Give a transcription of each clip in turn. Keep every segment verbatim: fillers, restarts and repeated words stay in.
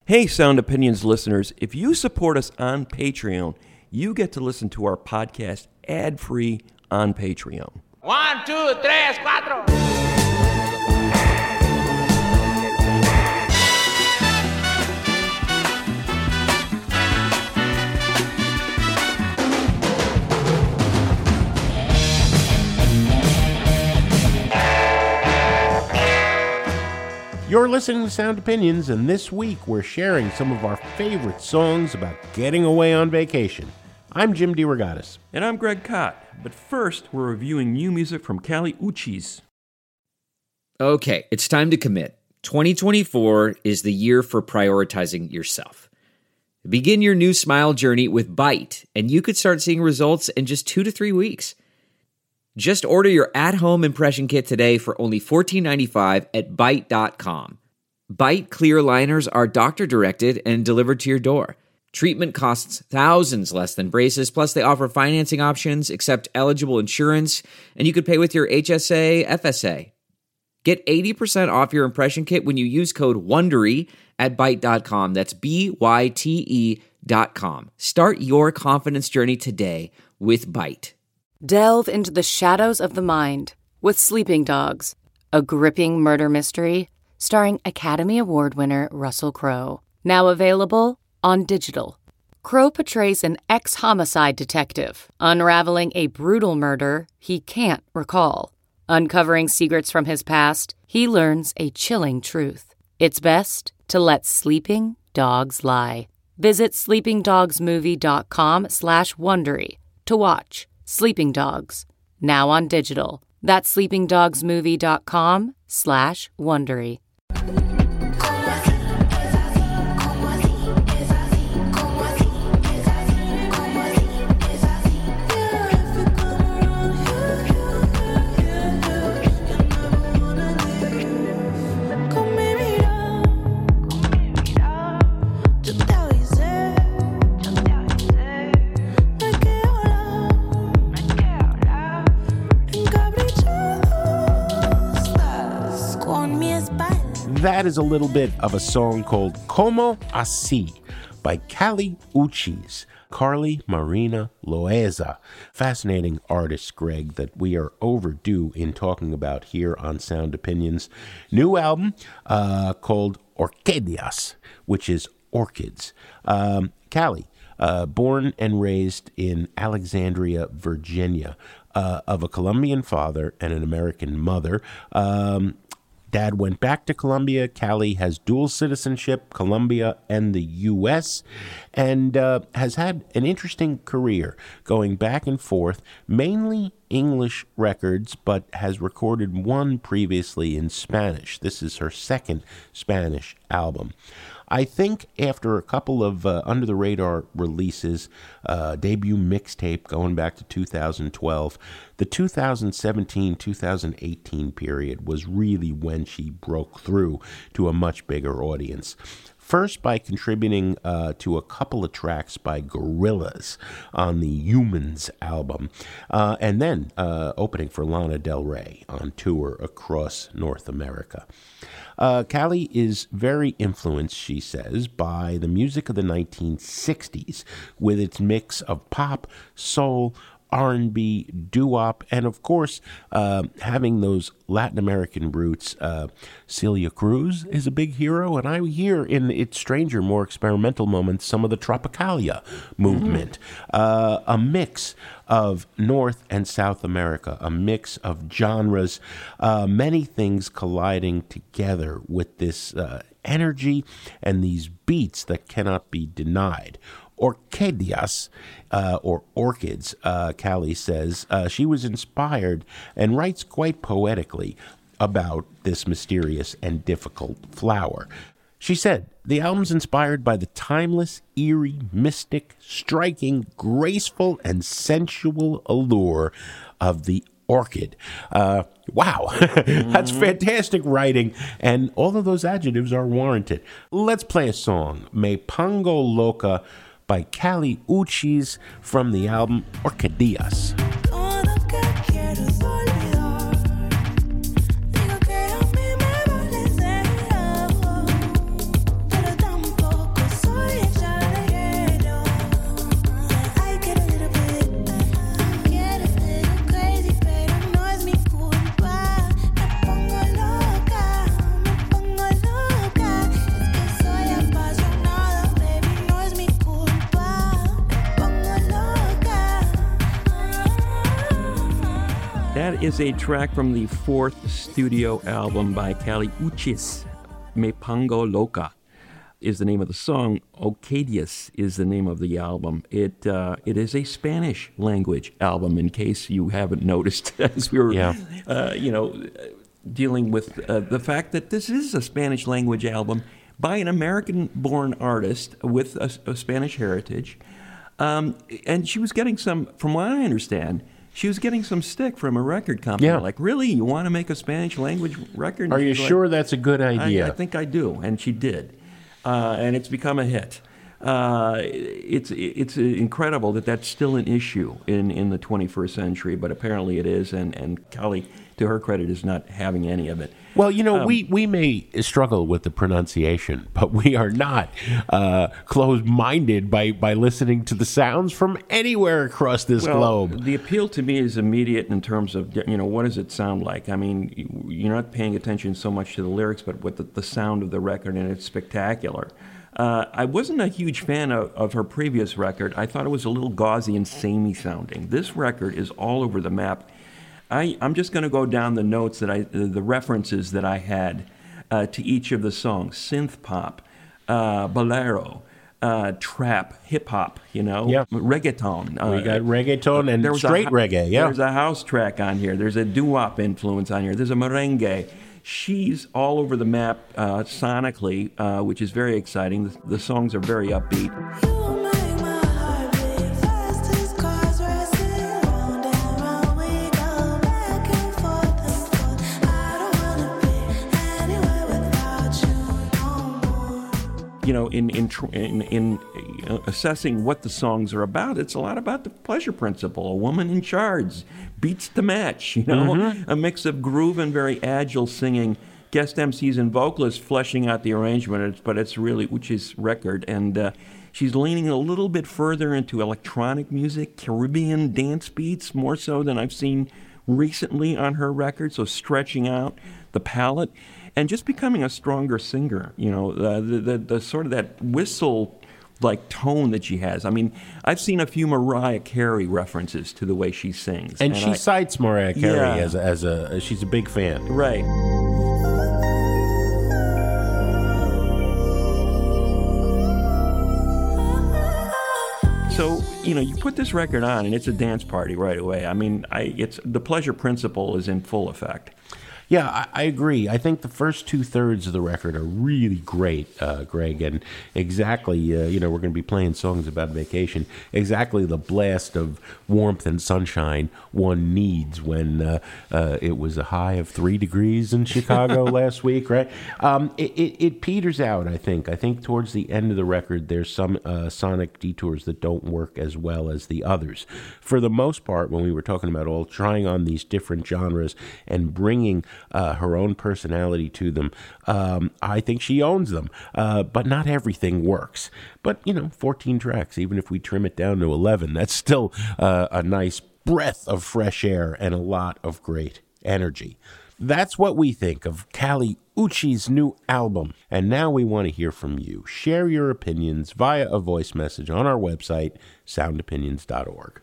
Hey, Sound Opinions listeners, if you support us on Patreon, you get to listen to our podcast ad-free on Patreon. One, two, tres, cuatro. You're listening to Sound Opinions, and this week we're sharing some of our favorite songs about getting away on vacation. I'm Jim DeRogatis. And I'm Greg Kot. But first, we're reviewing new music from Kali Uchis. Okay, it's time to commit. twenty twenty-four is the year for prioritizing yourself. Begin your new smile journey with Byte, and you could start seeing results in just two to three weeks. Just order your at-home impression kit today for only fourteen ninety-five at Byte dot com. Byte clear liners are doctor-directed and delivered to your door. Treatment costs thousands less than braces, plus they offer financing options, accept eligible insurance, and you could pay with your H S A, F S A. Get eighty percent off your impression kit when you use code WONDERY at Byte dot com. That's B Y T E dot com. Start your confidence journey today with Byte. Delve into the shadows of the mind with Sleeping Dogs, a gripping murder mystery starring Academy Award winner Russell Crowe. Now available on digital. Crowe portrays an ex-homicide detective unraveling a brutal murder he can't recall. Uncovering secrets from his past, he learns a chilling truth. It's best to let sleeping dogs lie. Visit sleeping dogs movie dot com slash Wondery to watch Sleeping Dogs, now on digital. That's sleeping dogs movie dot com slash Wondery. That is a little bit of a song called Como Así by Kali Uchis, Carly Marina Loaiza. Fascinating artist, Greg, that we are overdue in talking about here on Sound Opinions. New album uh, called Orquídeas, which is orchids. Um, Kali, uh, born and raised in Alexandria, Virginia, uh, of a Colombian father and an American mother. Um, Dad went back to Colombia. Kali has dual citizenship, Colombia and the U S, and uh, has had an interesting career going back and forth, mainly English records, but has recorded one previously in Spanish. This is her second Spanish album. I think after a couple of uh, under-the-radar releases, uh, debut mixtape going back to two thousand twelve, the two thousand seventeen two thousand eighteen period was really when she broke through to a much bigger audience. First by contributing uh, to a couple of tracks by Gorillaz on the Humans album, uh, and then uh, opening for Lana Del Rey on tour across North America. Uh, Kali is very influenced, she says, by the music of the nineteen sixties, with its mix of pop, soul, R and B, doo-wop, and of course, uh, having those Latin American roots. uh, Celia Cruz is a big hero, and I hear in its stranger, more experimental moments some of the Tropicalia movement. Mm-hmm. Uh, a mix of North and South America, a mix of genres, uh, many things colliding together with this uh, energy and these beats that cannot be denied. Orquídeas, uh, or orchids, uh, Kali says, uh, she was inspired and writes quite poetically about this mysterious and difficult flower. She said, the album's inspired by the timeless, eerie, mystic, striking, graceful, and sensual allure of the orchid. Uh, wow, that's fantastic writing, and all of those adjectives are warranted. Let's play a song, Me Pongo Loca, by Kali Uchis from the album Orquídeas. Digo que a mí me vale cero, pero tampoco That is a track from the fourth studio album by Kali Uchis. Me Pongo Loca is the name of the song. Ocadius is the name of the album. It uh, it is a Spanish language album, in case you haven't noticed, as we were, yeah. uh, you know, dealing with uh, the fact that this is a Spanish language album by an American-born artist with a, a Spanish heritage. Um, and she was getting some, from what I understand, she was getting some stick from a record company. Yeah. Like, really? You want to make a Spanish language record? And Are you she's sure like, that's a good idea? I, I think I do, and she did. Uh, and it's become a hit. Uh, it's it's incredible that that's still an issue in, in the twenty-first century, but apparently it is, and, and Kali, to her credit, is not having any of it. Well, you know, Um, we, we may struggle with the pronunciation, but we are not uh, closed-minded by, by listening to the sounds from anywhere across this Well, globe. the appeal to me is immediate in terms of, you know, what does it sound like? I mean, you're not paying attention so much to the lyrics, but what the, the sound of the record, and it's spectacular. Uh, I wasn't a huge fan of, of her previous record. I thought it was a little gauzy and samey sounding. This record is all over the map. I, I'm just going to go down the notes that I, the references that I had uh, to each of the songs: synth pop, uh, bolero, uh, trap, hip hop, you know, Yeah. reggaeton. Uh, We got reggaeton and there was a straight hou- reggae, yeah. There's a house track on here. There's a doo-wop influence on here. There's a merengue. She's all over the map uh, sonically, uh, which is very exciting. The, the songs are very upbeat. You know, in in, tr- in in uh, assessing what the songs are about, it's a lot about the pleasure principle. A woman in charge, beats the match. You know, Mm-hmm. a mix of groove and very agile singing. Guest M Cs and vocalists fleshing out the arrangement. It's, but it's really Uchi's record, and uh, she's leaning a little bit further into electronic music, Caribbean dance beats, more so than I've seen recently on her record. So stretching out the palette. And just becoming a stronger singer, you know, uh, the, the the sort of that whistle-like tone that she has. I mean, I've seen a few Mariah Carey references to the way she sings, And, she I- cites Mariah Carey Yeah. as, a, as a, she's a big fan. right. So, you know, you put this record on, and it's a dance party right away. I mean, I it's the pleasure principle is in full effect. Yeah, I, I agree. I think the first two thirds of the record are really great, uh, Greg, and exactly, uh, you know, we're going to be playing songs about vacation. Exactly the blast of warmth and sunshine one needs when uh, uh, it was a high of three degrees in Chicago last week, right? Um, it, it, it peters out, I think. I think towards the end of the record, there's some uh, sonic detours that don't work as well as the others. For the most part, when we were talking about all trying on these different genres and bringing Uh, her own personality to them. Um, I think she owns them, uh, but not everything works. But, you know, fourteen tracks, even if we trim it down to eleven, that's still uh, a nice breath of fresh air and a lot of great energy. That's what we think of Kali Uchis's new album. And now we want to hear from you. Share your opinions via a voice message on our website, sound opinions dot org.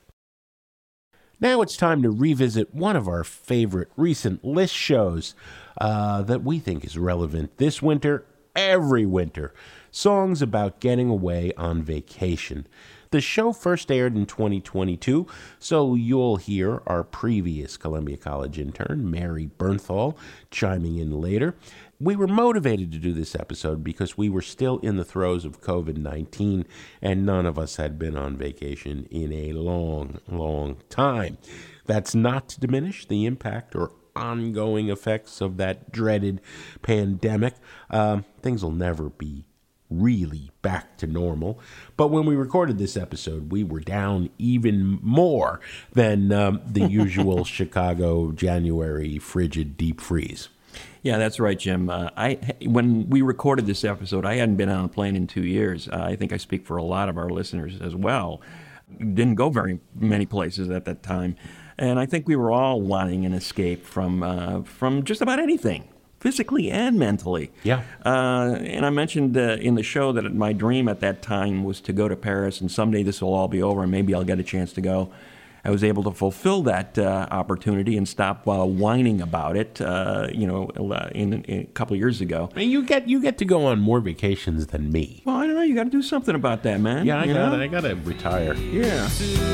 Now it's time to revisit one of our favorite recent list shows uh, that we think is relevant this winter, every winter. Songs about getting away on vacation. The show first aired in twenty twenty-two, so you'll hear our previous Columbia College intern, Mary Bernthal, chiming in later. We were motivated to do this episode because we were still in the throes of covid nineteen, and none of us had been on vacation in a long, long time. That's not to diminish the impact or ongoing effects of that dreaded pandemic. Um, things will never be really back to normal. But when we recorded this episode, we were down even more than um, the usual Chicago January frigid deep freeze. Yeah, that's right, Jim. Uh, I when we recorded this episode, I hadn't been on a plane in two years. Uh, I think I speak for a lot of our listeners as well. Didn't go very many places at that time, and I think we were all wanting an escape from uh, from just about anything, physically and mentally. Yeah. Uh, and I mentioned uh, in the show that my dream at that time was to go to Paris, and someday this will all be over, and maybe I'll get a chance to go. I was able to fulfill that uh, opportunity and stop uh, whining about it. Uh, you know, in, in a couple of years ago. I mean, you get you get to go on more vacations than me. Well, I don't know. You got to do something about that, man. Yeah, I you got know? I got to retire. Yeah.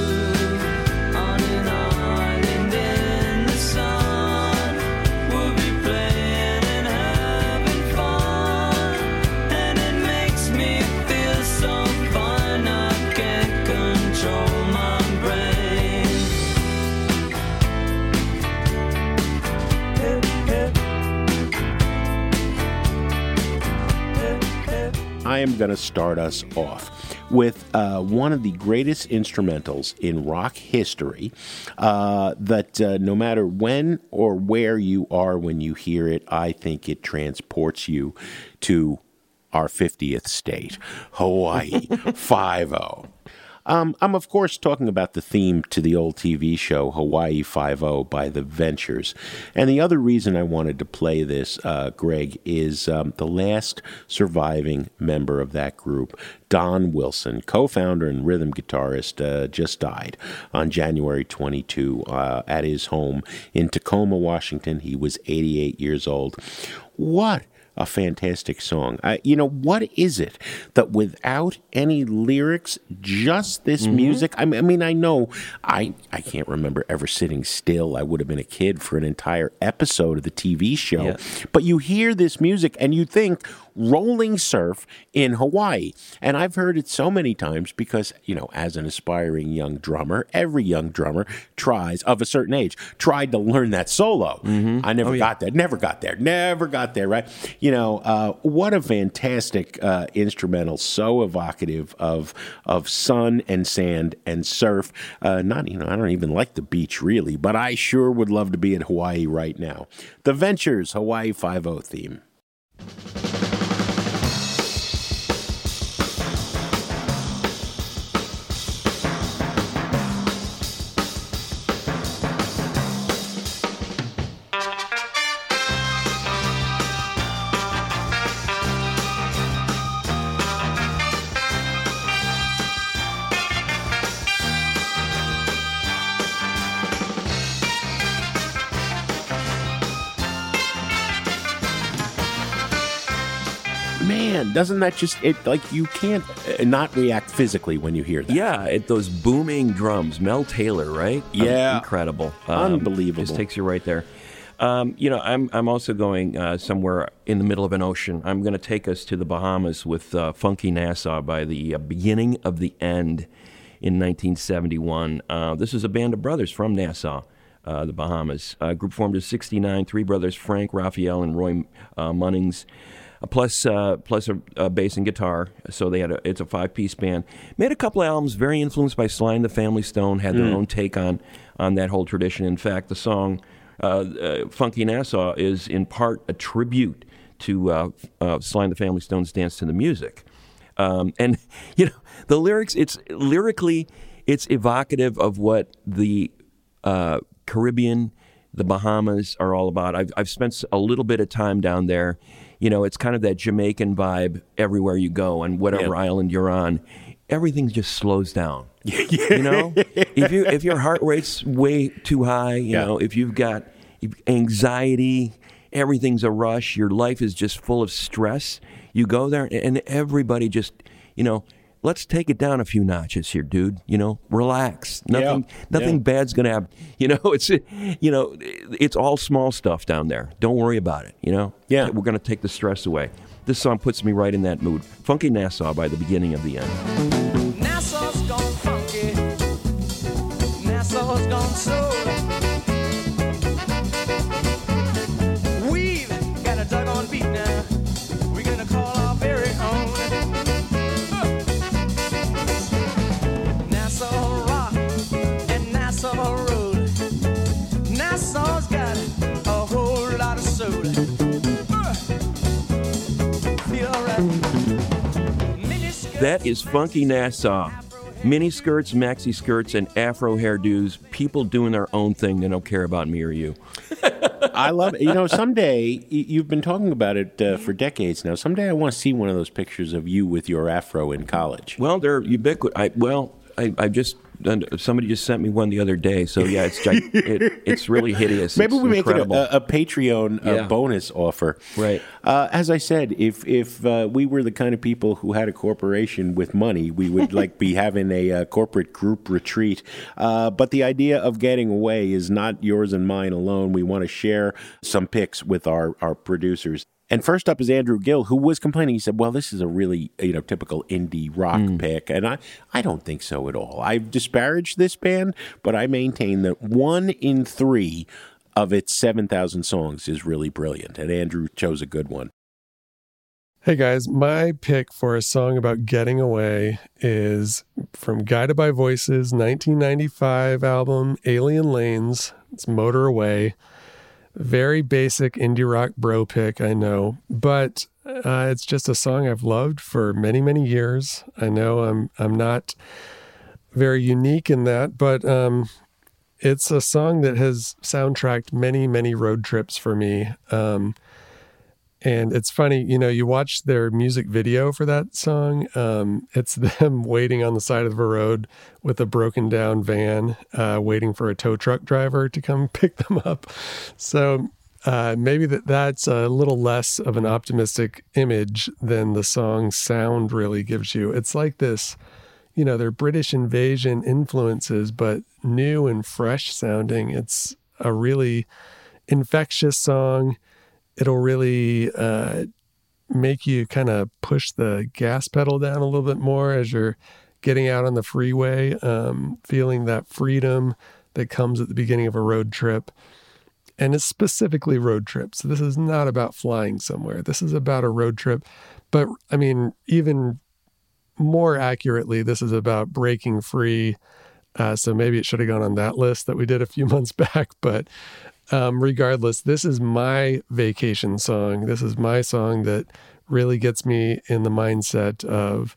I am going to start us off with uh, one of the greatest instrumentals in rock history uh, that uh, no matter when or where you are when you hear it, I think it transports you to our fiftieth state, Hawaii five oh. Um, I'm, of course, talking about the theme to the old T V show Hawaii Five-O by The Ventures. And the other reason I wanted to play this, uh, Greg, is um, the last surviving member of that group, Don Wilson, co-founder and rhythm guitarist, uh, just died on January twenty-second uh, at his home in Tacoma, Washington. He was eighty-eight years old. What a fantastic song. Uh, you know, what is it that without any lyrics, just this mm-hmm. music? I mean, I mean, I know I, I can't remember ever sitting still. I would have been a kid for an entire episode of the T V show. Yeah. But you hear this music and you think rolling surf in Hawaii. And I've heard it so many times because, you know, as an aspiring young drummer, every young drummer tries, of a certain age, tried to learn that solo. Mm-hmm. I never oh, yeah. got there, never got there, never got there, right? You know, uh, what a fantastic uh, instrumental, so evocative of of sun and sand and surf. Uh, not, you know, I don't even like the beach really, but I sure would love to be in Hawaii right now. The Ventures Hawaii Five-O theme. Man, doesn't that just, it like you can't not react physically when you hear that? Yeah, it, those booming drums. Mel Taylor, right? Yeah. Um, incredible. Um, Unbelievable. Just takes you right there. Um, you know, I'm I'm also going uh, somewhere in the middle of an ocean. I'm going to take us to the Bahamas with uh, Funky Nassau by the uh, beginning of the end in nineteen seventy-one. Uh, this is a band of brothers from Nassau. Uh, the Bahamas. Uh, group formed in sixty-nine, three brothers, Frank, Raphael, and Roy uh, Munnings. Uh, plus, uh, plus a, a bass and guitar, so they had a, it's a five-piece band. Made a couple of albums, very influenced by Sly and the Family Stone. Had their mm. own take on on that whole tradition. In fact, the song uh, uh, "Funky Nassau" is in part a tribute to uh, uh, Sly and the Family Stone's "Dance to the Music." Um, and you know, the lyrics. It's lyrically, it's evocative of what the uh, Caribbean, the Bahamas are all about. I've I've spent a little bit of time down there. You know, it's kind of that Jamaican vibe everywhere you go, and whatever yeah. island you're on, everything just slows down. You know, if you if your heart rate's way too high, you yeah. know, if you've got anxiety, everything's a rush. Your life is just full of stress. You go there, and everybody just, you know, let's take it down a few notches here, dude. You know, relax. Nothing, yeah. nothing yeah. bad's gonna happen. You know, it's, you know, it's all small stuff down there. Don't worry about it. You know, yeah, we're gonna take the stress away. This song puts me right in that mood. Funky Nassau by the beginning of the end. Nassau's gone funky. Nassau's gone soul. We've got a dug-on beat now. We're gonna call our very own. Nassau Rock and Nassau Road. Nassau's got a whole lot of soda. Feel right. That is Funky Nassau. Mini skirts, maxi skirts, and afro hairdos. People doing their own thing. They don't care about me or you. I love it. You know, someday, you've been talking about it uh, for decades now. Someday I want to see one of those pictures of you with your afro in college. Well, they're ubiquitous. I, well, I, I just somebody just sent me one the other day. So yeah, it's it, it's really hideous. Maybe it's we incredible. make it a, a Patreon yeah. uh, bonus offer. Right. Uh, as I said, if if uh, we were the kind of people who had a corporation with money, we would like be having a uh, corporate group retreat. Uh, but the idea of getting away is not yours and mine alone. We want to share some picks with our our producers. And first up is Andrew Gill, who was complaining. He said, well, this is a really, you know, typical indie rock mm. pick. And I, I don't think so at all. I've disparaged this band, but I maintain that one in three of its seven thousand songs is really brilliant. And Andrew chose a good one. Hey guys, my pick for a song about getting away is from Guided by Voices' nineteen ninety-five album, Alien Lanes. It's Motor Away. Very basic indie rock bro pick, I know, but uh, it's just a song I've loved for many, many years. I know I'm I'm not very unique in that, but um, it's a song that has soundtracked many, many road trips for me. Um, and it's funny, you know, you watch their music video for that song. Um, it's them waiting on the side of the road with a broken down van, uh, waiting for a tow truck driver to come pick them up. So uh, maybe that that's a little less of an optimistic image than the song's sound really gives you. It's like this, you know, they're British invasion influences, but new and fresh sounding. It's a really infectious song. It'll really uh, make you kind of push the gas pedal down a little bit more as you're getting out on the freeway, um, feeling that freedom that comes at the beginning of a road trip. And it's specifically road trips. This is not about flying somewhere. This is about a road trip. But, I mean, even more accurately, this is about breaking free. Uh, so maybe it should have gone on that list that we did a few months back. But Um, regardless, this is my vacation song. This is my song that really gets me in the mindset of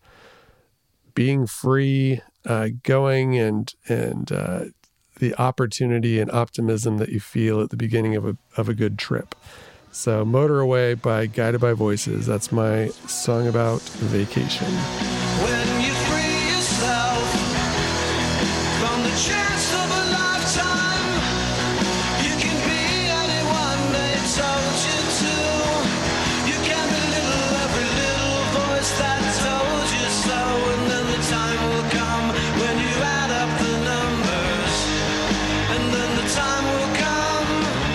being free, uh, going and and uh, the opportunity and optimism that you feel at the beginning of a of a good trip. So, Motor Away by Guided by Voices. That's my song about vacation. When you free yourself from the chance of a lifetime, you can be anyone they told you to. You can belittle every little voice that told you so. And then the time will come when you add up the numbers. And then the time will come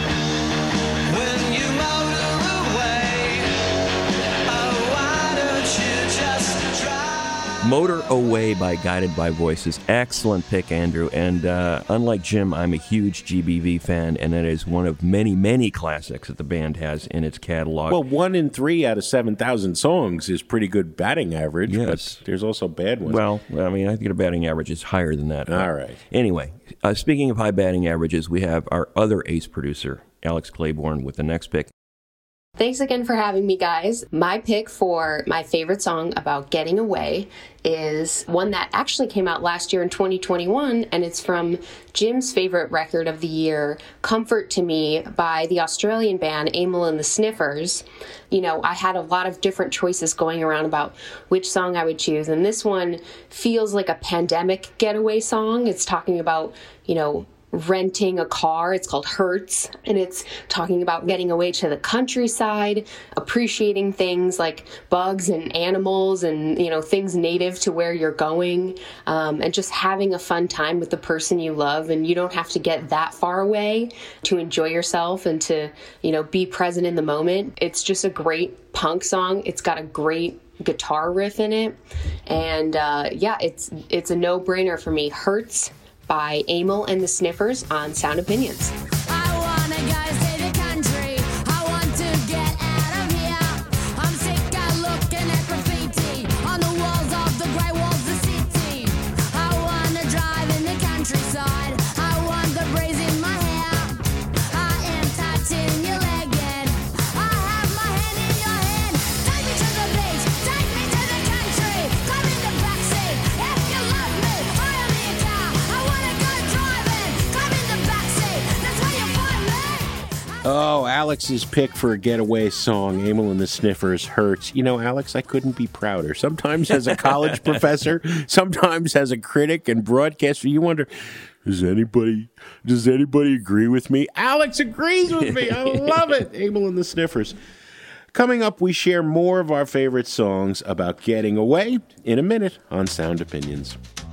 when you motor away. Oh, why don't you just drive? Motor Away by Guided by Voices. Excellent pick, Andrew. And uh, unlike Jim, I'm a huge G B V fan, and it is one of many, many classics that the band has in its catalog. Well, one in three out of seven thousand songs is pretty good batting average, Yes. but there's also bad ones. Well, I mean, I think the batting average is higher than that. All right. Anyway, uh, speaking of high batting averages, we have our other ace producer, Alex Claiborne, with the next pick. Thanks again for having me, guys. My pick for my favorite song about getting away is one that actually came out last year in twenty twenty-one, and it's from Jim's favorite record of the year, Comfort to Me, by the Australian band Amyl and the Sniffers. You know, I had a lot of different choices going around about which song I would choose, and this one feels like a pandemic getaway song. It's talking about, you know, renting a car. It's called Hertz, and it's talking about getting away to the countryside, appreciating things like bugs and animals and, you know, things native to where you're going, um, and just having a fun time with the person you love. And you don't have to get that far away to enjoy yourself and to, you know, be present in the moment. It's just a great punk song. It's got a great guitar riff in it, and uh, yeah, it's it's a no-brainer for me. Hertz by Amyl and the Sniffers on Sound Opinions. I wanna go see the country. I want to get out of here. I'm sick of looking at graffiti on the walls of the grey walls of the city. I wanna drive in the countryside. I want the breeze in my hair. I am touching your leg and I have my hand in your hand. Take me to the beach, take me to the country. Come in the backseat if you love me. I am in your car. I wanna go driving. Come in the backseat. That's where Alex's pick for a getaway song, Emil and the Sniffers, hurts. You know, Alex, I couldn't be prouder. Sometimes as a college professor, sometimes as a critic and broadcaster, you wonder, does anybody does anybody agree with me? Alex agrees with me. I love it. Emil and the Sniffers. Coming up, we share more of our favorite songs about getting away in a minute on Sound Opinions.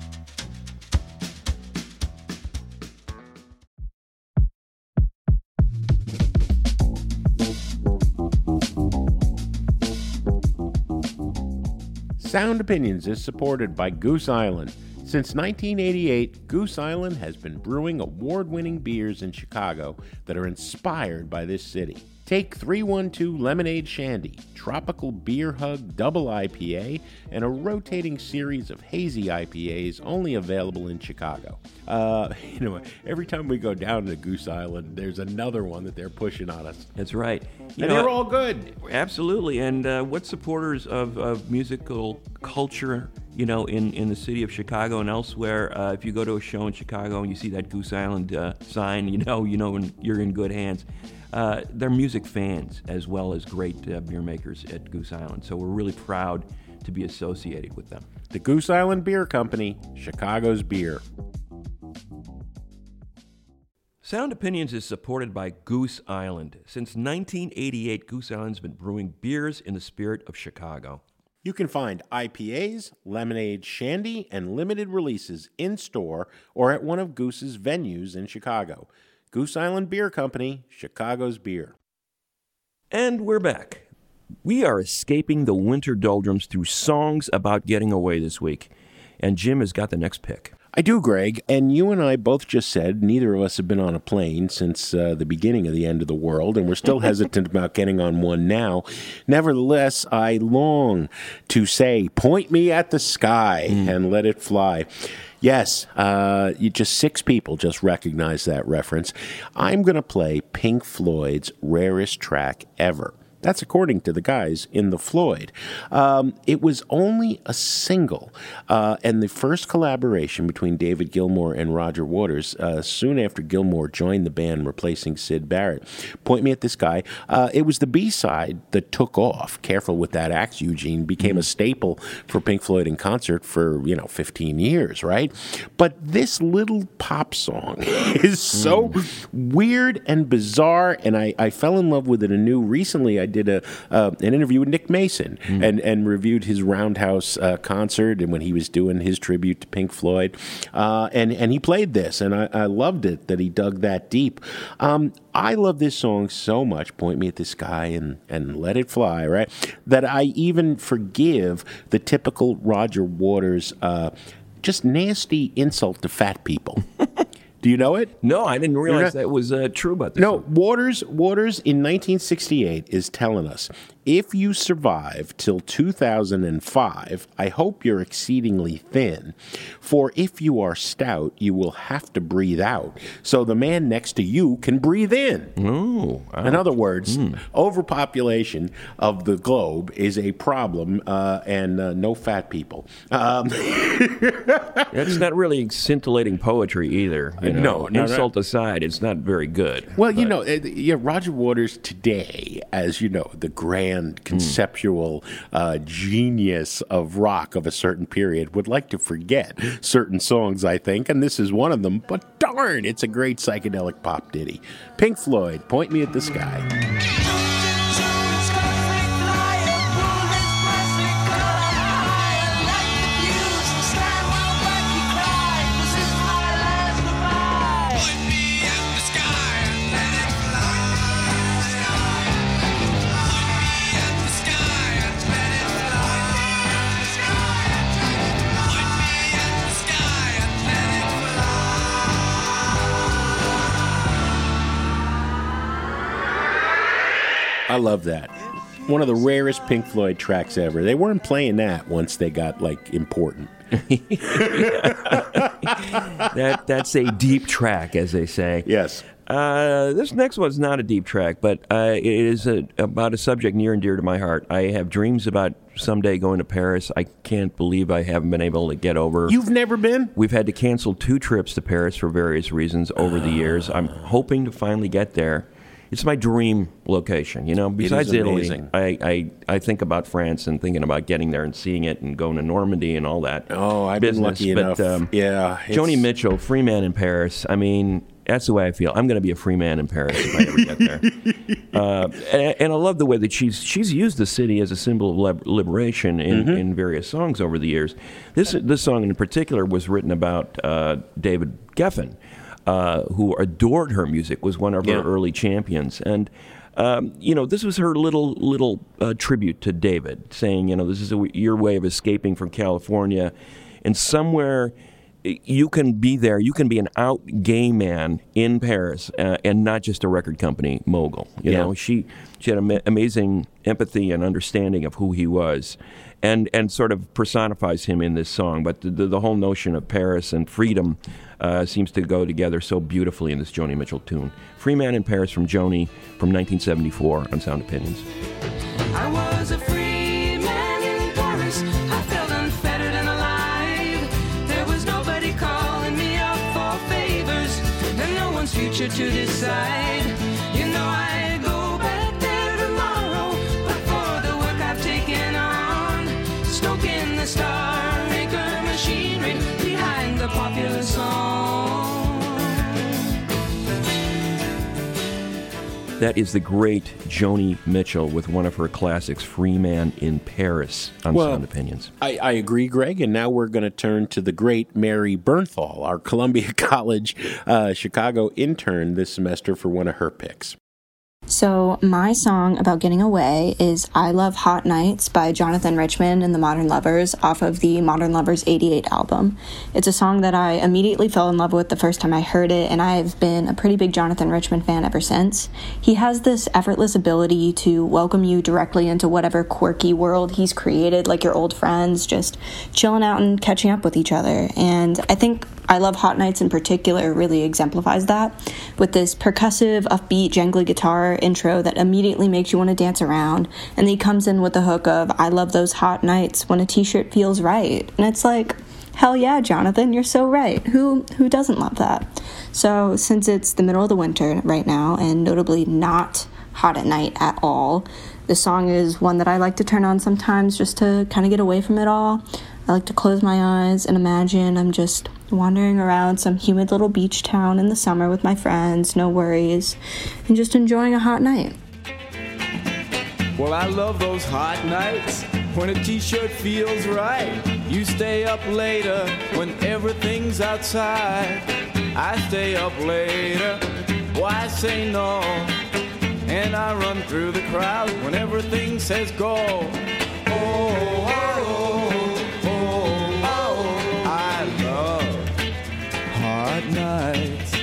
Sound Opinions is supported by Goose Island. Since nineteen eighty-eight, Goose Island has been brewing award-winning beers in Chicago that are inspired by this city. Take three one two Lemonade Shandy, Tropical Beer Hug Double I P A, and a rotating series of hazy I P As only available in Chicago. Uh, you know, every time we go down to Goose Island, there's another one that they're pushing on us. That's right. You and know, they're all good. Absolutely. And uh, what supporters of, of musical culture, you know, in, in the city of Chicago and elsewhere, uh, if you go to a show in Chicago and you see that Goose Island uh, sign, you know, you know when you're in good hands. Uh, they're music fans as well as great uh, beer makers at Goose Island. So we're really proud to be associated with them. The Goose Island Beer Company, Chicago's beer. Sound Opinions is supported by Goose Island. Since nineteen eighty-eight, Goose Island's been brewing beers in the spirit of Chicago. You can find I P As, lemonade shandy, and limited releases in-store or at one of Goose's venues in Chicago. Goose Island Beer Company, Chicago's beer. And we're back. We are escaping the winter doldrums through songs about getting away this week. And Jim has got the next pick. I do, Greg. And you and I both just said neither of us have been on a plane since uh, the beginning of the end of the world, and we're still hesitant about getting on one now. Nevertheless, I long to say, point me at the sky mm. and let it fly. Yes, uh, you just six people just recognize that reference. I'm going to play Pink Floyd's rarest track ever. That's according to the guys in The Floyd. Um, it was only a single, uh, and the first collaboration between David Gilmour and Roger Waters, uh, soon after Gilmour joined the band, replacing Syd Barrett. Point me at this guy. Uh, it was the B-side that took off. Careful with that axe, Eugene. Became a staple for Pink Floyd in concert for, you know, fifteen years, right? But this little pop song is so mm. weird and bizarre, and I, I fell in love with it anew recently. I did a uh, an interview with Nick Mason mm. and, and reviewed his Roundhouse uh, concert and when he was doing his tribute to Pink Floyd. Uh, and, and he played this, and I, I loved it that he dug that deep. Um, I love this song so much, Point Me at the Sky and, and Let It Fly, right, that I even forgive the typical Roger Waters uh, just nasty insult to fat people. Do you know it? No, I didn't realize that was uh, true about this. No, one. Waters Waters in nineteen sixty-eight is telling us, if you survive till two thousand five, I hope you're exceedingly thin, for if you are stout, you will have to breathe out, so the man next to you can breathe in. Oh, wow. In other words, mm. overpopulation of the globe is a problem, uh, and uh, no fat people. Um, That's not really scintillating poetry either. You know? No, no, Insult no. aside, it's not very good. Well, but. you know, uh, yeah, Roger Waters today, as you know, the grand conceptual mm. uh, genius of rock of a certain period, would like to forget certain songs, I think, and this is one of them. But darn, it's a great psychedelic pop ditty. Pink Floyd, Point Me at the Sky. I love that. One of the rarest Pink Floyd tracks ever. They weren't playing that once they got, like, important. that That's a deep track, as they say. Yes. Uh, this next one's not a deep track, but uh, it is a, about a subject near and dear to my heart. I have dreams about someday going to Paris. I can't believe I haven't been able to get over. You've never been? We've had to cancel two trips to Paris for various reasons over the years. I'm hoping to finally get there. it's my dream location. You know, besides is Italy, amazing. I, I I think about France and thinking about getting there and seeing it and going to Normandy and all that. Oh, I've business. been lucky but, enough. Um, yeah, it's- Joni Mitchell, free man in Paris. I mean, that's the way I feel. I'm going to be a free man in Paris if I ever get there. uh, and, and I love the way that she's she's used the city as a symbol of lib- liberation in, Mm-hmm. in various songs over the years. This this song in particular was written about uh, David Geffen, uh, who adored her music, was one of Yeah. her early champions, and. Um, you know, this was her little little uh, tribute to David, saying, you know, this is a, your way of escaping from California, and somewhere you can be there. You can be an out gay man in Paris, uh, and not just a record company mogul. You Yeah. know, she she had ama- amazing empathy and understanding of who he was, and and sort of personifies him in this song. But the the, the whole notion of Paris and freedom uh, seems to go together so beautifully in this Joni Mitchell tune. Free Man in Paris from Joni from nineteen seventy-four on Sound Opinions. I was a free man in Paris. I felt unfettered and alive. There was nobody calling me up for favors, and no one's future to decide. You know I go back there tomorrow, but for the work I've taken on, stoking the star maker machinery behind the popular song. That is the great Joni Mitchell with one of her classics, Free Man in Paris, on Well, Sound Opinions. I, I agree, Greg. And now we're going to turn to the great Mary Bernthal, our Columbia College uh, Chicago intern this semester, for one of her picks. So my song about getting away is I Love Hot Nights by Jonathan Richman and the Modern Lovers off of the Modern Lovers eighty-eight album. It's a song that I immediately fell in love with the first time I heard it, and I've been a pretty big Jonathan Richman fan ever since. He has this effortless ability to welcome you directly into whatever quirky world he's created, like your old friends, just chilling out and catching up with each other. And I think I Love Hot Nights in particular really exemplifies that, with this percussive, upbeat, jangly guitar intro that immediately makes you want to dance around, and then he comes in with the hook of I love those hot nights when a t-shirt feels right. And it's like, hell yeah, Jonathan, you're so right. Who who doesn't love that? So since it's the middle of the winter right now, and notably not hot at night at all, the song is one that I like to turn on sometimes just to kind of get away from it all. I like to close my eyes and imagine I'm just wandering around some humid little beach town in the summer with my friends, no worries, and just enjoying a hot night. Well, I love those hot nights when a t-shirt feels right. You stay up later when everything's outside. I stay up later, why say no? And I run through the crowd when everything says go. Oh, oh, oh, oh, oh, I love hot nights.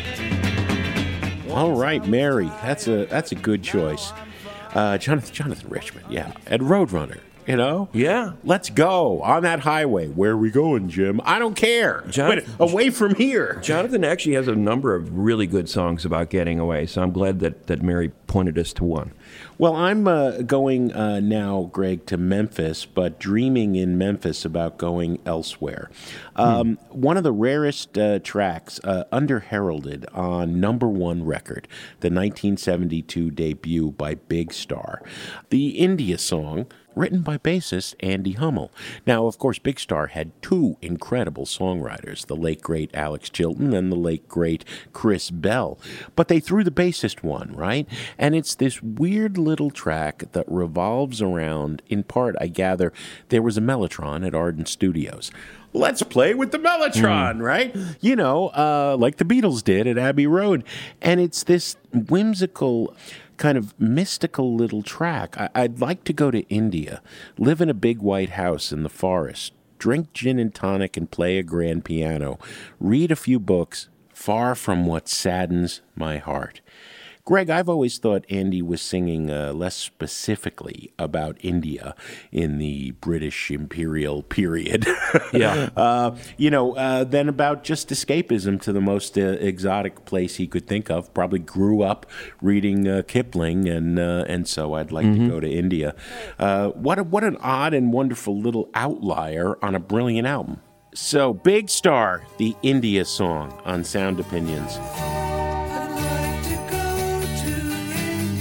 All right, Mary. That's a that's a good choice. Uh, Jonathan Jonathan Richman, yeah, and Roadrunner. You know, Yeah. Let's go on that highway. Where are we going, Jim? I don't care. Jonathan- but away from here. Jonathan actually has a number of really good songs about getting away, so I'm glad that, that Mary pointed us to one. Well, I'm uh, going uh, now, Greg, to Memphis, but dreaming in Memphis about going elsewhere. Um, hmm. One of the rarest uh, tracks uh, under-heralded on number one record, the nineteen seventy-two debut by Big Star, the India song, written by bassist Andy Hummel. Now, of course, Big Star had two incredible songwriters, the late, great Alex Chilton and the late, great Chris Bell. But they threw the bassist one, right? And it's this weird little track that revolves around, in part, I gather, there was a Mellotron at Ardent Studios. Let's play with the Mellotron, mm. right? You know, uh, like the Beatles did at Abbey Road. And it's this whimsical, kind of mystical little track. I- I'd like to go to India, live in a big white house in the forest, drink gin and tonic and play a grand piano, read a few books, far from what saddens my heart. Greg, I've always thought Andy was singing uh, less specifically about India in the British imperial period. Yeah. uh, you know, uh, than about just escapism to the most uh, exotic place he could think of. Probably grew up reading uh, Kipling, and uh, and so I'd like mm-hmm. to go to India. Uh, what a, what an odd and wonderful little outlier on a brilliant album. So, Big Star, the India song on Sound Opinions. I'd like to go to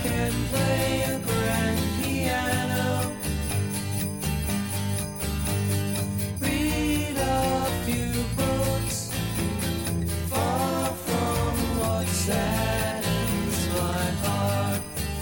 can play a grand piano. Read a few books, far from what saddens my heart.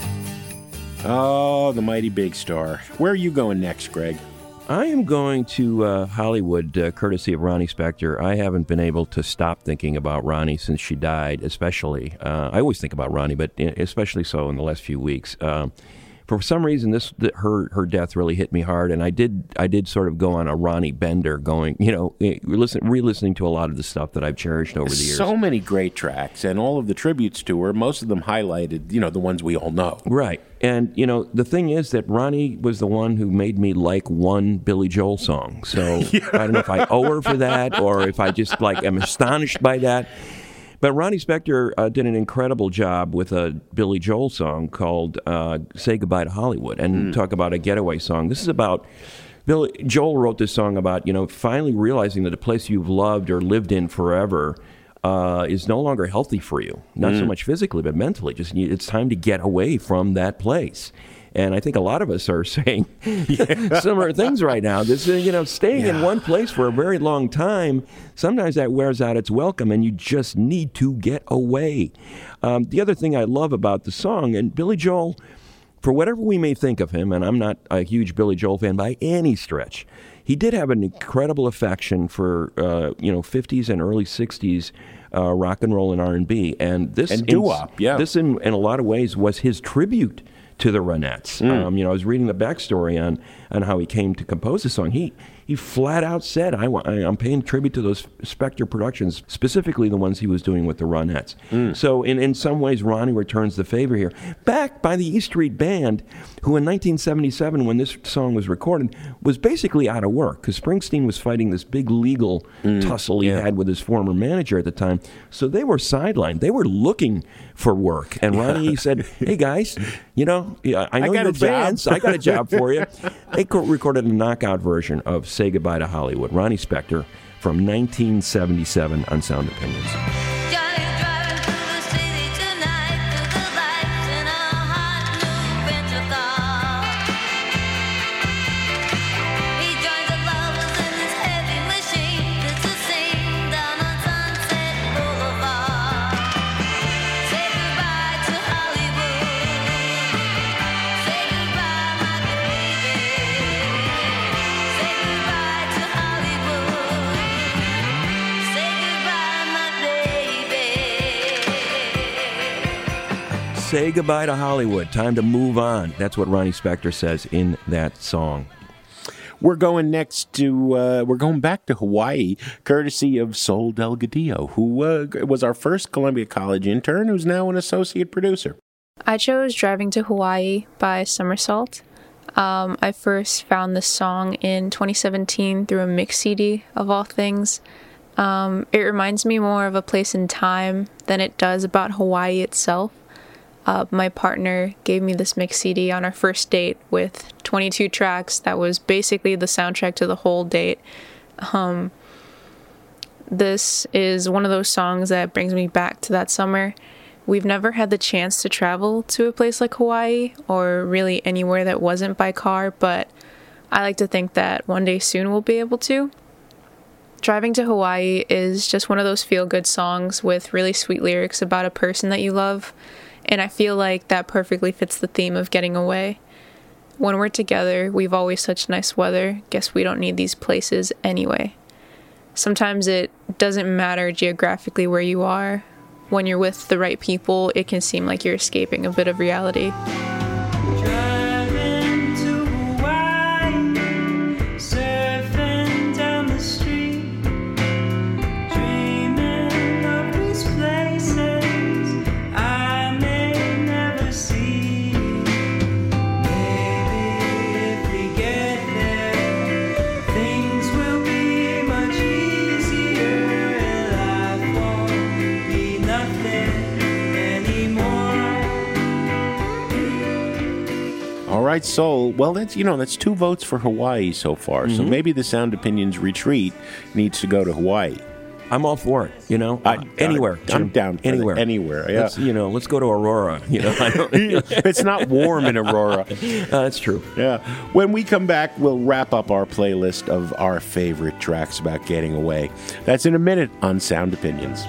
Oh, the mighty Big Star. Where are you going next, Greg? I am going to uh, Hollywood, uh, courtesy of Ronnie Spector. I haven't been able to stop thinking about Ronnie since she died, especially. Uh, I always think about Ronnie, but especially so in the last few weeks. Um, for some reason, this the, her her death really hit me hard, and I did I did sort of go on a Ronnie bender, going, you know, listen, re-listening to a lot of the stuff that I've cherished over the years. So many great tracks, and all of the tributes to her, most of them highlighted, you know, the ones we all know. Right. And, you know, the thing is that Ronnie was the one who made me like one Billy Joel song. So yeah. I don't know if I owe her for that or if I just, like, am astonished by that. But Ronnie Spector uh, did an incredible job with a Billy Joel song called uh, Say Goodbye to Hollywood, and mm. talk about a getaway song. This is about... Billy Joel wrote this song about, you know, finally realizing that a place you've loved or lived in forever uh, is no longer healthy for you. Not mm. so much physically, but mentally. Just it's time to get away from that place. And I think a lot of us are saying yeah. similar things right now. This, you know, staying yeah. in one place for a very long time, sometimes that wears out its welcome, and you just need to get away. Um, the other thing I love about the song, and Billy Joel, for whatever we may think of him, and I'm not a huge Billy Joel fan by any stretch, he did have an incredible affection for uh, you know fifties and early sixties uh, rock and roll and R and B, and this and doo-wop, yeah. This in, in a lot of ways was his tribute to the Ronettes. Mm. Um, you know, I was reading the backstory on on how he came to compose the song. He he flat out said, I, I, I'm paying tribute to those Spector productions, specifically the ones he was doing with the Ronettes. Mm. So in, in some ways, Ronnie returns the favor here. Backed by the E Street Band, who in nineteen seventy-seven, when this song was recorded, was basically out of work, because Springsteen was fighting this big legal mm. tussle he yeah. had with his former manager at the time. So they were sidelined. They were looking for work. And Ronnie said, hey, guys, you know, I know I you're fans. I got a job for you. They recorded a knockout version of Say Goodbye to Hollywood. Ronnie Spector from nineteen seventy-seven on Sound Opinions. Say goodbye to Hollywood. Time to move on. That's what Ronnie Spector says in that song. We're going next to, uh, we're going back to Hawaii, courtesy of Sol Delgadillo, who uh, was our first Columbia College intern, who's now an associate producer. I chose Driving to Hawaii by Somersault. Um, I first found this song in twenty seventeen through a mix C D, of all things. Um, it reminds me more of a place in time than it does about Hawaii itself. Uh, my partner gave me this mix C D on our first date with twenty-two tracks. That was basically the soundtrack to the whole date. Um, this is one of those songs that brings me back to that summer. We've never had the chance to travel to a place like Hawaii, or really anywhere that wasn't by car, but I like to think that one day soon we'll be able to. Driving to Hawaii is just one of those feel-good songs with really sweet lyrics about a person that you love. And I feel like that perfectly fits the theme of getting away. When we're together, we've always such nice weather. Guess we don't need these places anyway. Sometimes it doesn't matter geographically where you are. When you're with the right people, it can seem like you're escaping a bit of reality. Driving to Hawaii, surfing down the street, dreaming of these places I may never see. Maybe if we get there, things will be much easier, and life won't be nothing anymore. All right, Sol. Well, that's, you know, that's two votes for Hawaii so far. Mm-hmm. So maybe the Sound Opinions retreat needs to go to Hawaii. I'm all for it. You know, I- Uh, anywhere. I'm Jim. down for the- anywhere. anywhere, yeah. Let's, you know, let's go to Aurora. You know, I don't, It's not warm in Aurora. uh, that's true. Yeah. When we come back, we'll wrap up our playlist of our favorite tracks about getting away. That's in a minute on Sound Opinions.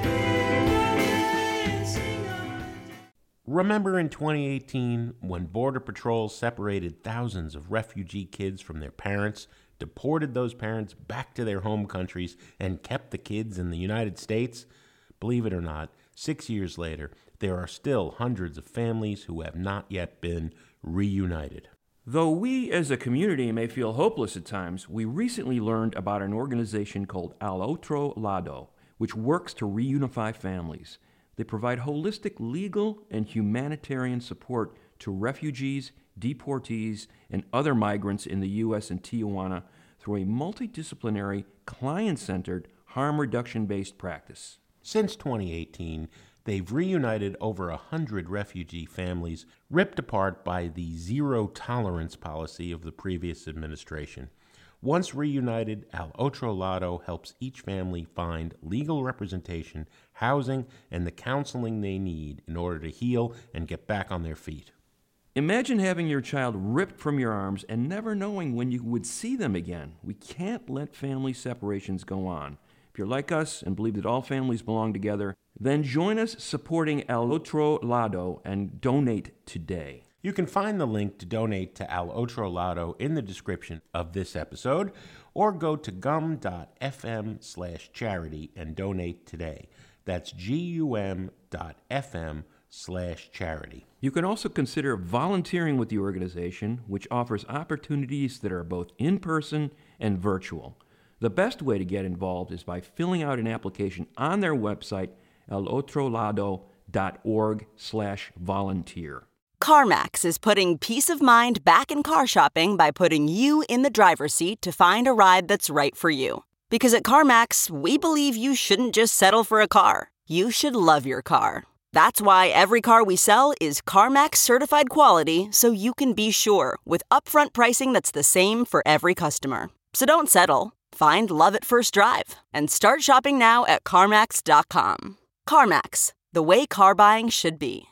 Remember in twenty eighteen when Border Patrol separated thousands of refugee kids from their parents, deported those parents back to their home countries, and kept the kids in the United States? Believe it or not, six years later, there are still hundreds of families who have not yet been reunited. Though we as a community may feel hopeless at times, we recently learned about an organization called Al Otro Lado, which works to reunify families. They provide holistic legal and humanitarian support to refugees, deportees, and other migrants in the U S and Tijuana through a multidisciplinary, client-centered, harm reduction-based practice. Since twenty eighteen, they've reunited over a hundred refugee families ripped apart by the zero-tolerance policy of the previous administration. Once reunited, Al Otro Lado helps each family find legal representation, housing, and the counseling they need in order to heal and get back on their feet. Imagine having your child ripped from your arms and never knowing when you would see them again. We can't let family separations go on. If you're like us and believe that all families belong together, then join us supporting Al Otro Lado and donate today. You can find the link to donate to Al Otro Lado in the description of this episode, or go to gum.fm slash charity and donate today. That's gum.fm slash charity. You can also consider volunteering with the organization, which offers opportunities that are both in-person and virtual. The best way to get involved is by filling out an application on their website, alotrolado.org slash volunteer. CarMax is putting peace of mind back in car shopping by putting you in the driver's seat to find a ride that's right for you. Because at CarMax, we believe you shouldn't just settle for a car. You should love your car. That's why every car we sell is CarMax certified quality, so you can be sure with upfront pricing that's the same for every customer. So don't settle. Find love at first drive and start shopping now at CarMax dot com. CarMax, the way car buying should be.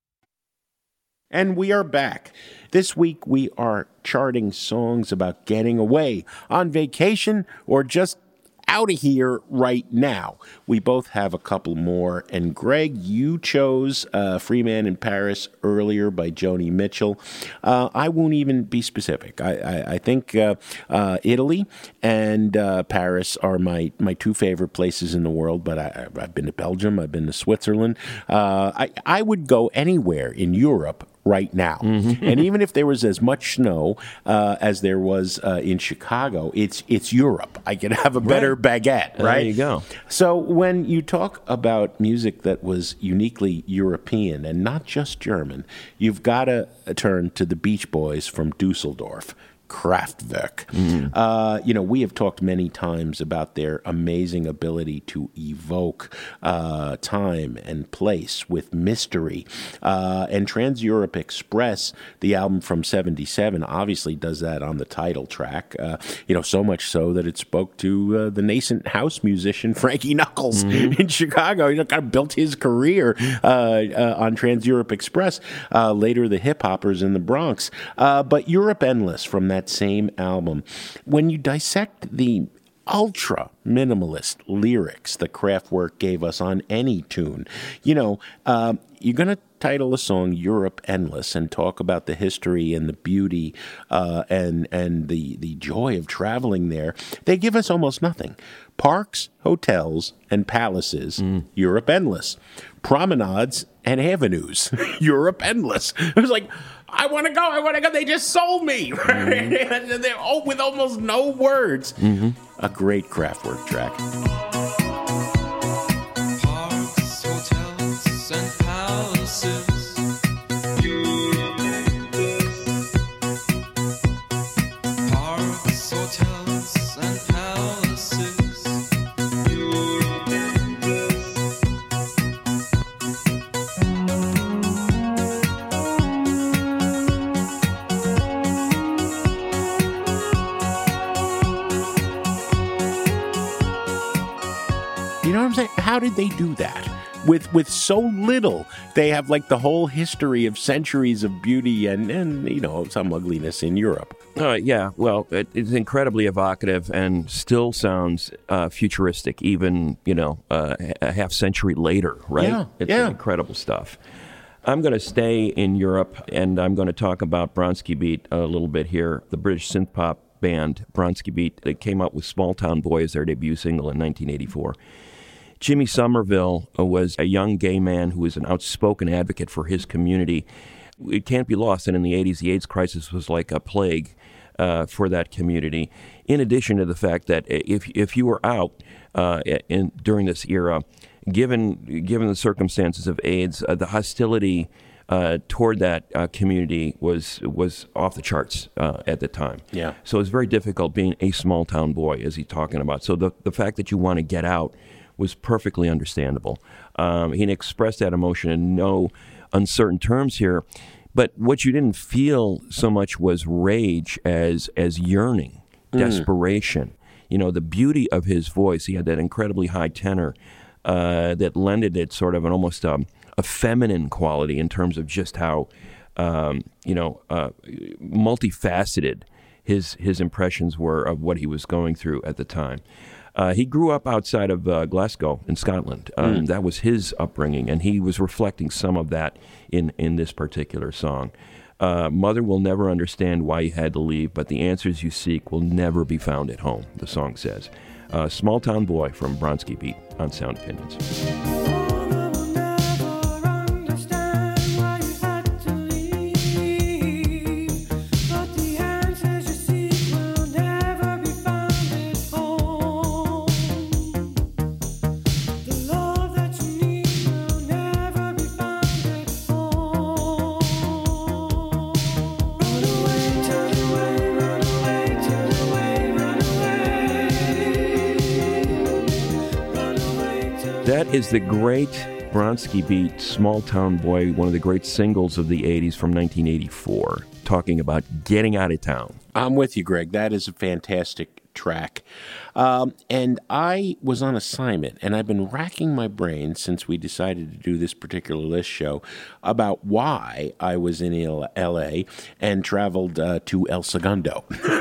And we are back. This week we are charting songs about getting away, on vacation, or just out of here right now. We both have a couple more. And Greg, you chose uh, Free Man in Paris earlier by Joni Mitchell. Uh, I won't even be specific. I, I, I think uh, uh, Italy and uh, Paris are my, my two favorite places in the world, but I, I've been to Belgium, I've been to Switzerland. Uh, I, I would go anywhere in Europe right now. Mm-hmm. And even if there was as much snow uh, as there was uh, in Chicago, it's it's Europe. I could have a better right. baguette, right? There you go. So when you talk about music that was uniquely European and not just German, you've got to turn to the Beach Boys from Dusseldorf. Kraftwerk. Mm-hmm. Uh, you know, we have talked many times about their amazing ability to evoke uh, time and place with mystery. Uh, and Trans-Europe Express, the album from seventy-seven, obviously does that on the title track. Uh, you know, so much so that it spoke to uh, the nascent house musician Frankie Knuckles mm-hmm. in Chicago. You know, kind of built his career uh, uh, on Trans-Europe Express. Uh, later, the hip-hoppers in the Bronx. Uh, but Europe Endless from that that same album, when you dissect the ultra minimalist lyrics that Kraftwerk gave us on any tune, you know, um, you're going to title a song Europe Endless and talk about the history and the beauty uh, and and the, the joy of traveling there. They give us almost nothing. Parks, hotels, and palaces, mm. Europe Endless. Promenades and avenues, Europe Endless. It was like, I want to go, I want to go. They just sold me. Right? Mm-hmm. They're all, with almost no words. Mm-hmm. A great Kraftwerk track. Parks, hotels, and palaces. Parks, hotels, and palaces. You know how did they do that? With with so little, they have like the whole history of centuries of beauty and, and you know, some ugliness in Europe. Uh, yeah, well, it, it's incredibly evocative and still sounds uh, futuristic, even, you know, uh, a half century later, right? Yeah, it's yeah. incredible stuff. I'm going to stay in Europe, and I'm going to talk about Bronski Beat a little bit here. The British synth pop band Bronski Beat, they came out with Small Town Boy as their debut single in nineteen eighty-four. Jimmy Somerville was a young gay man who was an outspoken advocate for his community. It can't be lost that in the eighties, the AIDS crisis was like a plague uh, for that community. In addition to the fact that if if you were out uh, in, during this era, given given the circumstances of AIDS, uh, the hostility uh, toward that uh, community was was off the charts uh, at the time. Yeah. So it's very difficult being a small town boy, as he's talking about. So the the fact that you want to get out was perfectly understandable. Um, he expressed that emotion in no uncertain terms here. But what you didn't feel so much was rage as as yearning, Mm. desperation. You know, the beauty of his voice. He had that incredibly high tenor uh, that lended it sort of an almost um, a feminine quality in terms of just how, um, you know, uh, multifaceted his his impressions were of what he was going through at the time. Uh, he grew up outside of uh, Glasgow in Scotland. Um, Mm. That was his upbringing, and he was reflecting some of that in, in this particular song. Uh, Mother will never understand why you had to leave, but the answers you seek will never be found at home, the song says. Uh, Small Town Boy from Bronski Beat on Sound Opinions. That is the great Bronski Beat, Small Town Boy, one of the great singles of the eighties from nineteen eighty-four, talking about getting out of town. I'm with you, Greg. That is a fantastic track. Um, and I was on assignment, and I've been racking my brain since we decided to do this particular list show about why I was in L A and traveled uh, to El Segundo.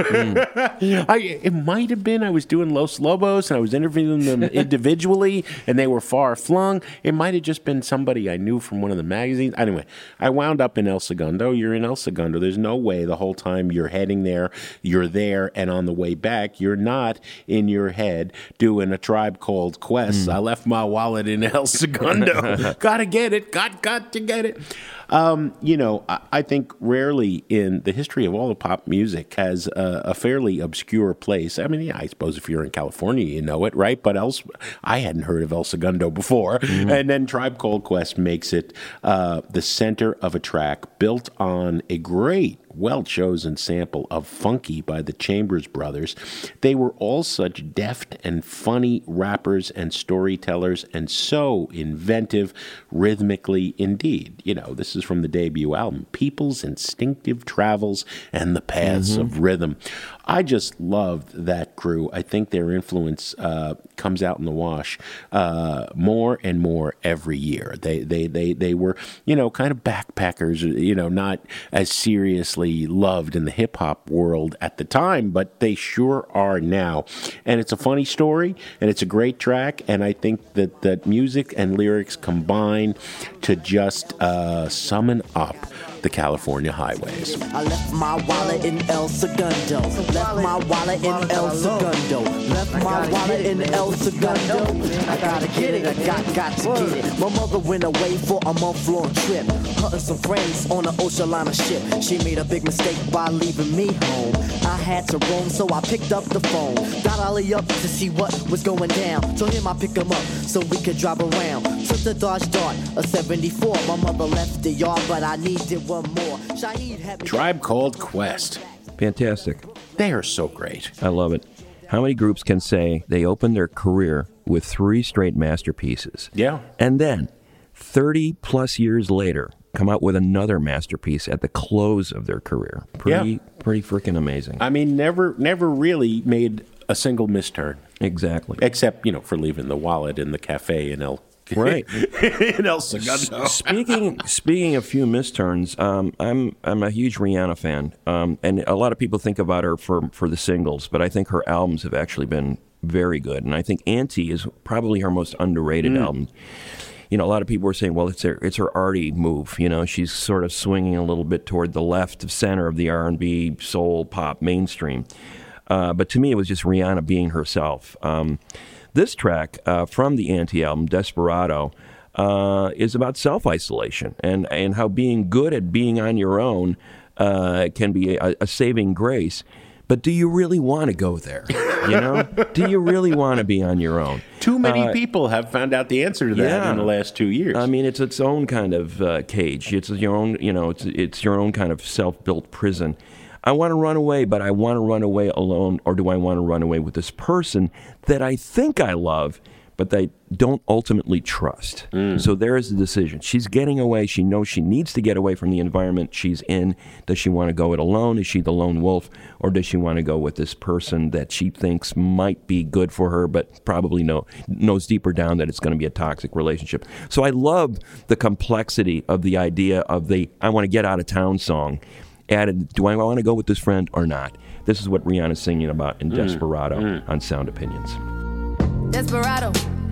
Mm. I, it might have been I was doing Los Lobos, and I was interviewing them individually, and they were far flung. It might have just been somebody I knew from one of the magazines. Anyway, I wound up in El Segundo. You're in El Segundo. There's no way the whole time you're heading there, you're there, and on the way back, you're not in your head doing a Tribe Called Quest. Mm. I left my wallet in El Segundo. Gotta get it. Got, got to get it. Um, you know, I, I think rarely in the history of all the pop music has a, a fairly obscure place. I mean, yeah, I suppose if you're in California, you know it, right? But else, I hadn't heard of El Segundo before. Mm-hmm. And then Tribe Called Quest makes it uh, the center of a track built on a great, well-chosen sample of Funky by the Chambers Brothers. They were all such deft and funny rappers and storytellers and so inventive rhythmically indeed. You know, this is from the debut album, People's Instinctive Travels and the Paths mm-hmm. of Rhythm. I just loved that crew. I think their influence uh, comes out in the wash uh, more and more every year. They, they, they, they were, you know, kind of backpackers, you know, not as seriously loved in the hip-hop world at the time, but they sure are now. And it's a funny story, and it's a great track, and I think that, that music and lyrics combine to just uh, summon up the California highways. I left my wallet in El Segundo. Left my wallet in El Segundo. Left my wallet in El Segundo. I gotta get it. I got got to get it. My mother went away for a month-long trip, hunting some friends on an ocean liner ship. She made a big mistake by leaving me home. I had to roam, so I picked up the phone. Got Ollie up to see what was going down. Told him I'd pick him up so we could drive around. Took the Dodge Dart, a seventy-four. My mother left the yard, but I needed one more. Shaheed had me. Tribe Called Quest. Fantastic. They are so great. I love it. How many groups can say they opened their career with three straight masterpieces? Yeah. And then, thirty plus years later, come out with another masterpiece at the close of their career. Pretty, yeah. pretty freaking amazing. I mean, never, never really made a single misturn. Exactly. Except, you know, for leaving the wallet in the cafe in El Right. in El Segundo. speaking speaking of few misturns, um, I'm I'm a huge Rihanna fan, um, and a lot of people think about her for for the singles, but I think her albums have actually been very good, and I think Auntie is probably her most underrated Mm. album. You know, a lot of people are saying, well, it's her it's her arty move. You know, she's sort of swinging a little bit toward the left of center of the R and B, soul, pop, mainstream. Uh, but to me, it was just Rihanna being herself. Um, This track uh, from the Auntie album, Desperado, uh, is about self-isolation and, and how being good at being on your own uh, can be a, a saving grace. But do you really want to go there? You know? Do you really want to be on your own? Too many Uh, people have found out the answer to that yeah. in the last two years. I mean, it's its own kind of uh, cage. It's your own, you know, it's it's your own kind of self-built prison. I want to run away, but I want to run away alone, or do I want to run away with this person that I think I love, but they don't ultimately trust? Mm. So there is the decision. She's getting away. She knows she needs to get away from the environment she's in. Does she want to go it alone? Is she the lone wolf? Or does she want to go with this person that she thinks might be good for her, but probably know, knows deeper down that it's going to be a toxic relationship? So I love the complexity of the idea of the I want to get out of town song. Added, do I want to go with this friend or not? This is what Rihanna's singing about in Mm, Desperado mm. on Sound Opinions. Desperado,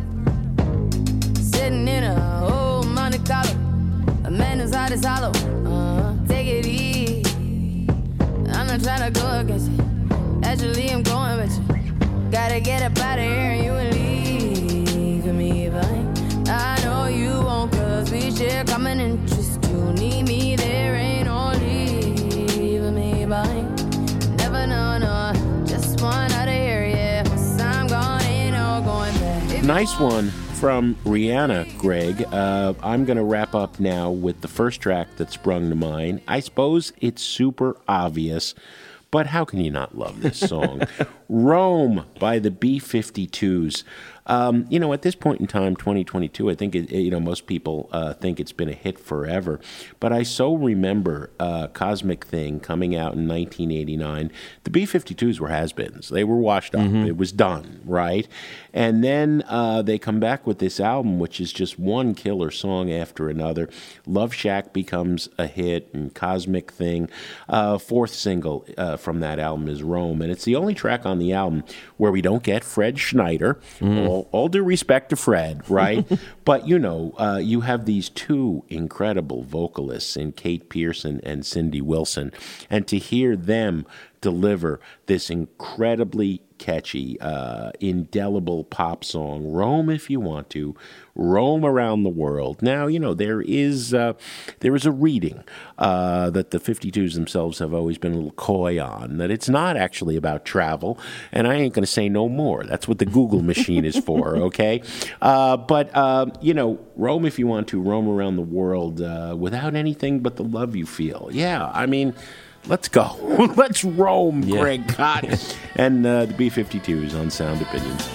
sitting in a old Monte Carlo. A man whose heart is hollow. Uh, take it easy. I'm not trying to go against you. Actually, I'm going with you. Gotta get up out of here and you will leave me behind. I know you won't, cause we share common interest. You need me, there ain't no leaving me behind. Never know, no. Just one out of here, yeah. Once I'm gone, ain't no going back. Nice one from Rihanna, Greg. Uh, I'm going to wrap up now with the first track that sprung to mind. I suppose it's super obvious, but how can you not love this song? Rome by the B fifty-twos. Um, you know, at this point in time, twenty twenty-two, I think, it, you know, most people uh, think it's been a hit forever. But I so remember uh, Cosmic Thing coming out in nineteen eighty-nine. The B fifty-twos were has-beens. They were washed up. Mm-hmm. It was done, right? And then uh, they come back with this album, which is just one killer song after another. Love Shack becomes a hit, and Cosmic Thing. Uh, fourth single uh, from that album is Rome. And it's the only track on the album where we don't get Fred Schneider. Mm. All, all due respect to Fred, right? But, you know, uh, you have these two incredible vocalists in Kate Pearson and Cindy Wilson. And to hear them deliver this incredibly catchy, uh, indelible pop song, Roam If You Want To, Roam Around the World. Now, you know, there is uh, there is a reading uh, that the fifty-twos themselves have always been a little coy on, that it's not actually about travel, and I ain't going to say no more. That's what the Google machine is for, okay? Uh, but, uh, you know, roam if you want to, roam around the world uh, without anything but the love you feel. Yeah, I mean... Let's go. Let's roam, Yeah. Greg Cott. And uh, the B fifty-twos on Sound Opinions.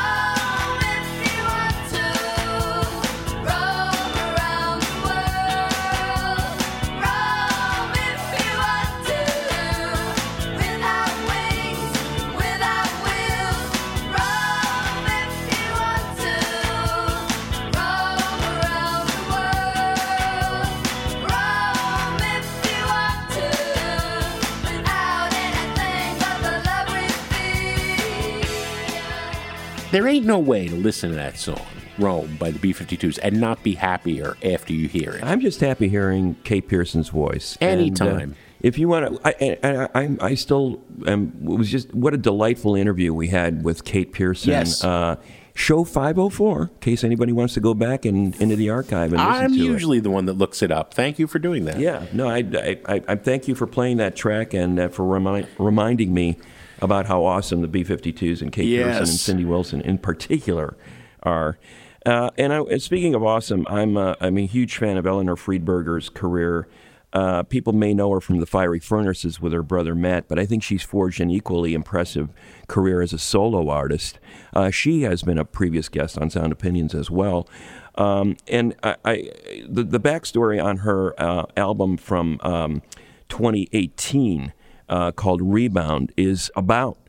There ain't no way to listen to that song, Rome, by the B fifty-twos, and not be happier after you hear it. I'm just happy hearing Kate Pearson's voice. Anytime. And, uh, if you want to, I, I, I, I still am, it was just, what a delightful interview we had with Kate Pearson. Yes. Uh, Show five oh four, in case anybody wants to go back and into the archive and listen I'm to it. usually the one that looks it up. Thank you for doing that. Yeah, no, I, I, I, I thank you for playing that track and uh, for remi- reminding me about how awesome the B fifty-twos and Kate Yes. Pearson and Cindy Wilson in particular are. Uh, and, I, and speaking of awesome, I'm uh, I'm a huge fan of Eleanor Friedberger's career. Uh, people may know her from the Fiery Furnaces with her brother Matt, but I think she's forged an equally impressive career as a solo artist. Uh, she has been a previous guest on Sound Opinions as well. Um, and I, I, the, the backstory on her uh, album from um, twenty eighteen uh, called Rebound is about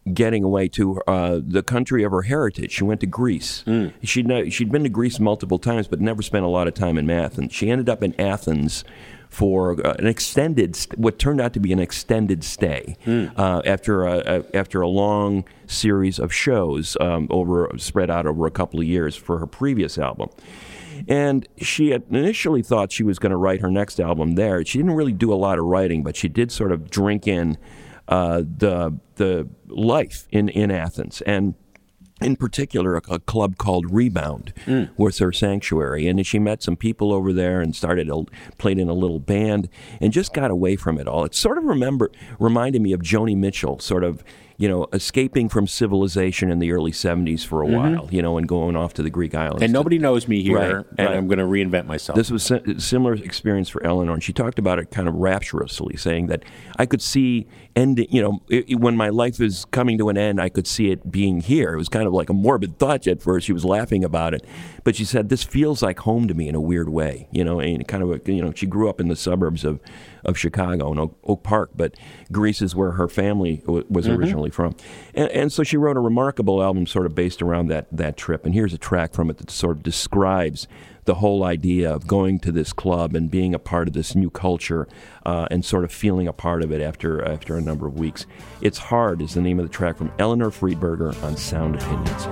getting away to uh, the country of her heritage. She went to Greece. Mm. She'd, no, she'd been to Greece multiple times, but never spent a lot of time in Athens. She ended up in Athens for uh, an extended, what turned out to be an extended stay Mm. uh, after a, a, after a long series of shows um, over spread out over a couple of years for her previous album. And she had initially thought she was going to write her next album there. She didn't really do a lot of writing, but she did sort of drink in uh, the the life in, in Athens. And in particular, a, a club called Rebound Mm. was her sanctuary. And she met some people over there and started, a, played in a little band and just got away from it all. It sort of remember reminded me of Joni Mitchell, sort of, you know, escaping from civilization in the early seventies for a Mhm. while, you know, and going off to the Greek islands. And nobody knows me here, Right, and right. I'm going to reinvent myself. This was a similar experience for Eleanor, and she talked about it kind of rapturously, saying that I could see ending, you know, it, it- when my life is coming to an end, I could see it being here. It was kind of like a morbid thought at first. She was laughing about it, but she said, this feels like home to me in a weird way, you know, and kind of, a, you know, she grew up in the suburbs of, of Chicago in Oak, Oak Park, but Greece is where her family w- was Mhm. originally from. And, and so she wrote a remarkable album sort of based around that, that trip. And here's a track from it that sort of describes the whole idea of going to this club and being a part of this new culture uh, and sort of feeling a part of it after after a number of weeks. It's Hard is the name of the track from Eleanor Friedberger on Sound Opinions.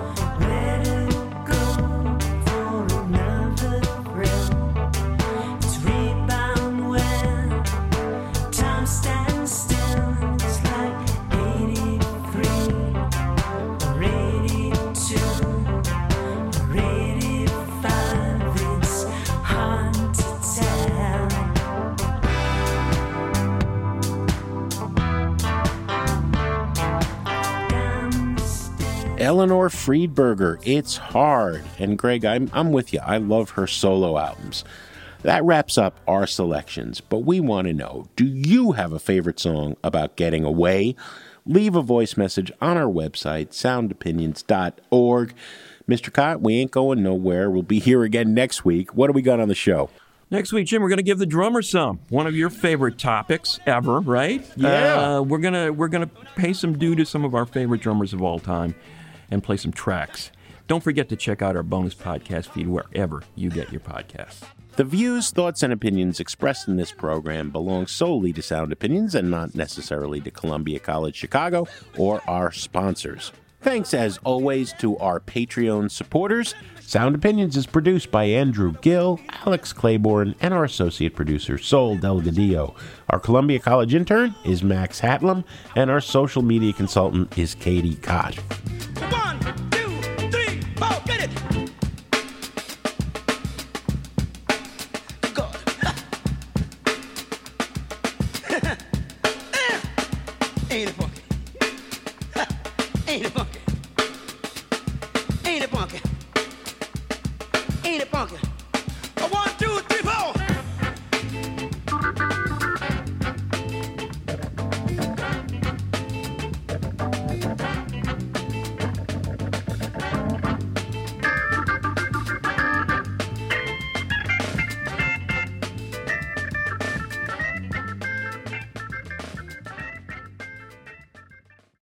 Eleanor Friedberger, It's Hard. And Greg, I'm, I'm with you. I love her solo albums. That wraps up our selections, but we want to know, do you have a favorite song about getting away? Leave a voice message on our website, sound opinions dot org. Mister Cott, we ain't going nowhere. We'll be here again next week. What do we got on the show? Next week, Jim, we're going to give the drummer some. One of your favorite topics ever, right? Yeah. Uh, we're gonna we're gonna pay some due to some of our favorite drummers of all time, and play some tracks. Don't forget to check out our bonus podcast feed wherever you get your podcasts. The views, thoughts, and opinions expressed in this program belong solely to Sound Opinions and not necessarily to Columbia College Chicago or our sponsors. Thanks, as always, to our Patreon supporters. Sound Opinions is produced by Andrew Gill, Alex Claiborne, and our associate producer, Sol Delgadillo. Our Columbia College intern is Max Hatlam, and our social media consultant is Katie Koch. One, two, three, four, get it! Go. Ain't it funky? Ain't it funky? Ain't it funky? Ain't it funky?